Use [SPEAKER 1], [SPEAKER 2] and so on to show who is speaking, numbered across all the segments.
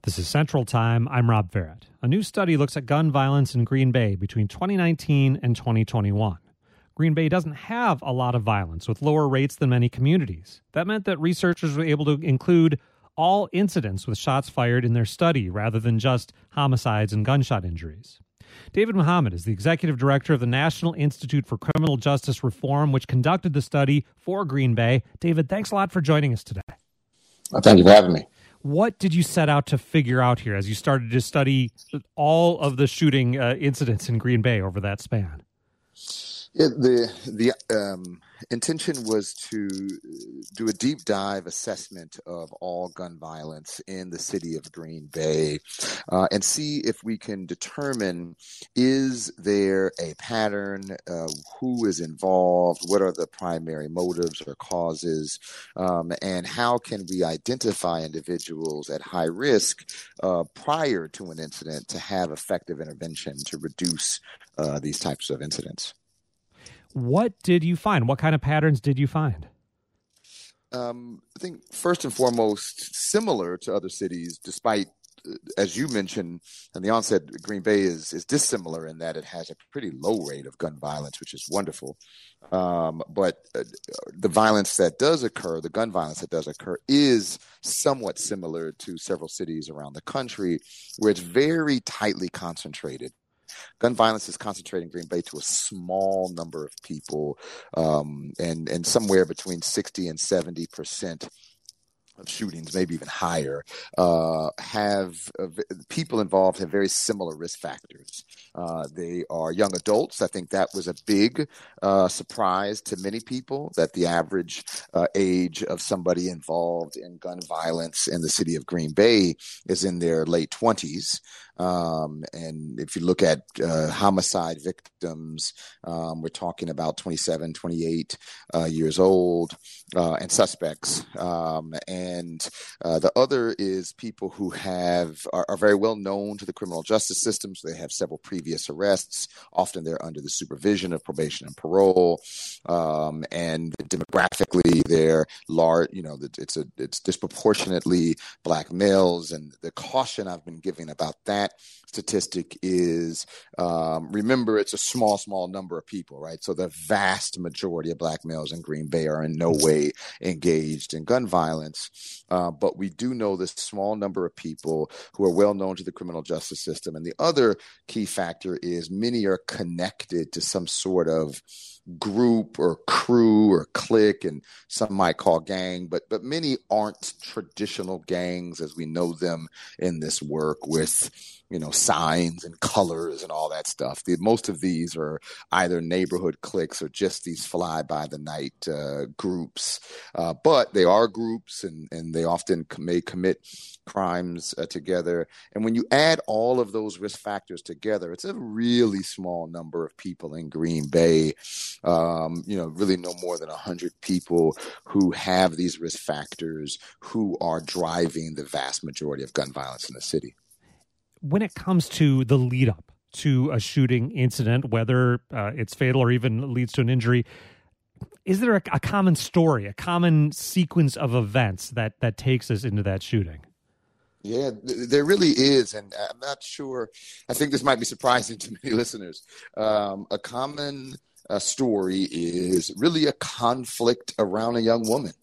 [SPEAKER 1] This is Central Time. I'm Rob Barrett. A new study looks at gun violence in Green Bay between 2019 and 2021. Green Bay doesn't have a lot of violence, with lower rates than many communities. That meant that researchers were able to include all incidents with shots fired in their study rather than just homicides and gunshot injuries. David Muhammad is the executive director of the National Institute for Criminal Justice Reform, which conducted the study for Green Bay. David, thanks a lot for joining us today.
[SPEAKER 2] Thank you for having me.
[SPEAKER 1] What did you set out to figure out here as you started to study all of the shooting incidents in Green Bay over that span?
[SPEAKER 2] Yeah, the intention was to do a deep dive assessment of all gun violence in the city of Green Bay and see if we can determine, is there a pattern, who is involved, what are the primary motives or causes, and how can we identify individuals at high risk prior to an incident to have effective intervention to reduce these types of incidents.
[SPEAKER 1] What did you find? What kind of patterns did you find?
[SPEAKER 2] I think first and foremost, similar to other cities, despite, as you mentioned in the onset, Green Bay is dissimilar in that it has a pretty low rate of gun violence, which is wonderful. But the violence that does occur, the gun violence that does occur, is somewhat similar to several cities around the country where it's very tightly concentrated. Gun violence is concentrated in Green Bay to a small number of people, and somewhere between 60 and 70% of shootings, maybe even higher, people involved have very similar risk factors. They are young adults. I think that was a big surprise to many people, that the average age of somebody involved in gun violence in the city of Green Bay is in their late 20s. And if you look at homicide victims, we're talking about 27, 28 years old, and suspects. And the other is people who are very well known to the criminal justice system. So they have several previous arrests. Often they're under the supervision of probation and parole. And demographically, they're large. It's disproportionately Black males. And the caution I've been giving about that statistic is, remember, it's a small number of people, right? So the vast majority of Black males in Green Bay are in no way engaged in gun violence. But we do know this small number of people who are well known to the criminal justice system. And the other key factor is many are connected to some sort of group or crew or clique, and some might call gang, but many aren't traditional gangs as we know them in this work with, signs and colors and all that stuff. Most of these are either neighborhood cliques or just these fly-by-the-night groups. But they are groups, and they often may commit crimes together. And when you add all of those risk factors together, it's a really small number of people in Green Bay, really no more than 100 people who have these risk factors who are driving the vast majority of gun violence in the city.
[SPEAKER 1] When it comes to the lead up to a shooting incident, whether it's fatal or even leads to an injury, is there a common story, a common sequence of events that takes us into that shooting?
[SPEAKER 2] Yeah, there really is. And I'm not sure. I think this might be surprising to many listeners. A common story is really a conflict around a young woman.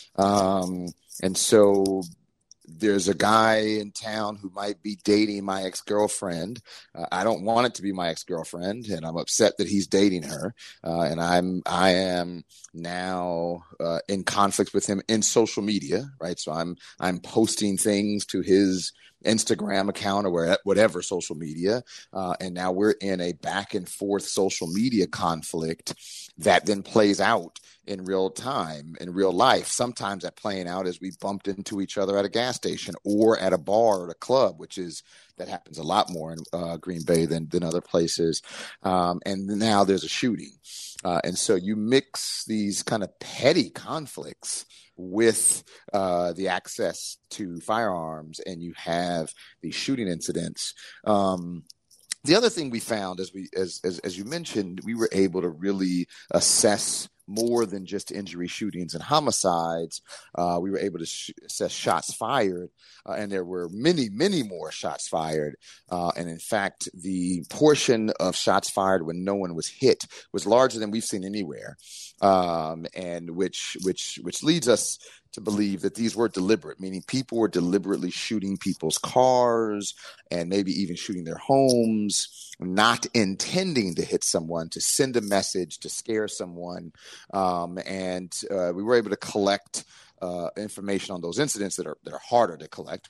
[SPEAKER 2] And so there's a guy in town who might be dating my ex-girlfriend. I don't want it to be my ex-girlfriend, and I'm upset that he's dating her. And I am now in conflict with him in social media, right? So I'm posting things to his Instagram account or whatever social media. And now we're in a back and forth social media conflict that then plays out in real time, in real life. Sometimes that playing out as we bumped into each other at a gas station or at a bar or a club, that happens a lot more in Green Bay than other places. And now there's a shooting. And so you mix these kind of petty conflicts with the access to firearms, and you have these shooting incidents. The other thing we found, as you mentioned, we were able to really assess more than just injury, shootings, and homicides. We were able to assess shots fired, and there were many, many more shots fired. And in fact, the portion of shots fired when no one was hit was larger than we've seen anywhere, and which leads us to believe that these were deliberate, meaning people were deliberately shooting people's cars and maybe even shooting their homes, not intending to hit someone, to send a message, to scare someone. And we were able to collect information on those incidents that are harder to collect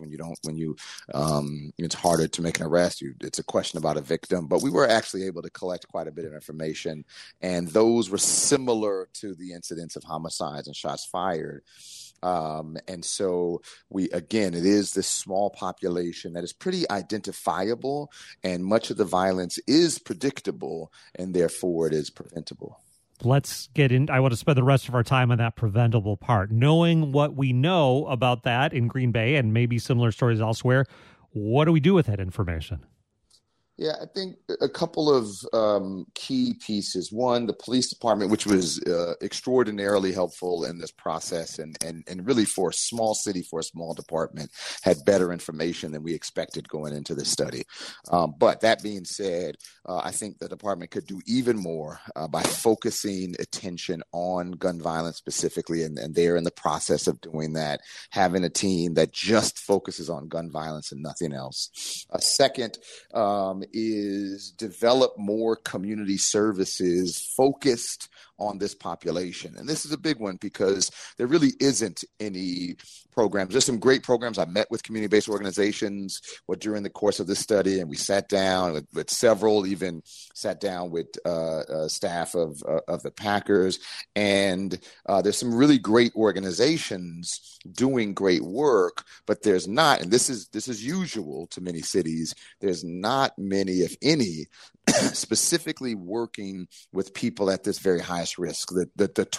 [SPEAKER 2] it's harder to make an arrest. It's a question about a victim, but we were actually able to collect quite a bit of information, and those were similar to the incidents of homicides and shots fired. And so it is this small population that is pretty identifiable, and much of the violence is predictable, and therefore it is preventable.
[SPEAKER 1] Let's get in. I want to spend the rest of our time on that preventable part. Knowing what we know about that in Green Bay and maybe similar stories elsewhere, what do we do with that information?
[SPEAKER 2] Yeah, I think a couple of key pieces. One, the police department, which was extraordinarily helpful in this process, and really for a small city, for a small department, had better information than we expected going into this study. But that being said, I think the department could do even more by focusing attention on gun violence specifically, and they're in the process of doing that, having a team that just focuses on gun violence and nothing else. Second, is develop more community services focused on this population. And this is a big one because there really isn't any programs. There's some great programs. I met with community-based organizations during the course of this study, and we sat down with several, even sat down with staff of the Packers. And there's some really great organizations doing great work, but there's not, and this is usual to many cities, there's not many, if any, specifically working with people at this very highest risk. The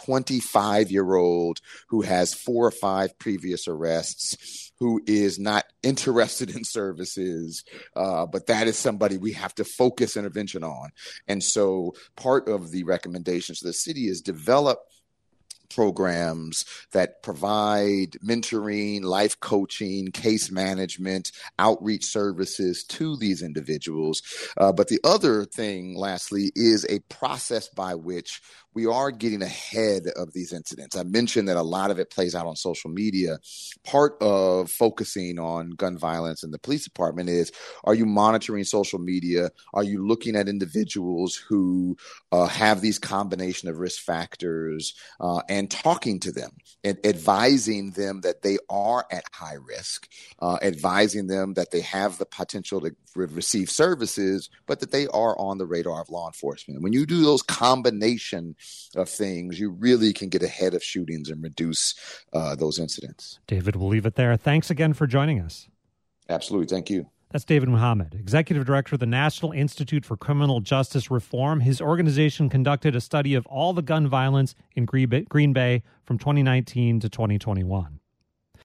[SPEAKER 2] 25-year-old who has 4 or 5 previous arrests, who is not interested in services, but that is somebody we have to focus intervention on. And so part of the recommendations to the city is develop programs that provide mentoring, life coaching, case management, outreach services to these individuals. But the other thing, lastly, is a process by which we are getting ahead of these incidents. I mentioned that a lot of it plays out on social media. Part of focusing on gun violence in the police department is, are you monitoring social media? Are you looking at individuals who have these combination of risk factors and talking to them and advising them that they are at high risk, advising them that they have the potential to receive services, but that they are on the radar of law enforcement. When you do those combination of things, you really can get ahead of shootings and reduce those incidents.
[SPEAKER 1] David, we'll leave it there. Thanks again for joining us.
[SPEAKER 2] Absolutely. Thank you.
[SPEAKER 1] That's David Muhammad, Executive Director of the National Institute for Criminal Justice Reform. His organization conducted a study of all the gun violence in Green Bay from 2019 to 2021.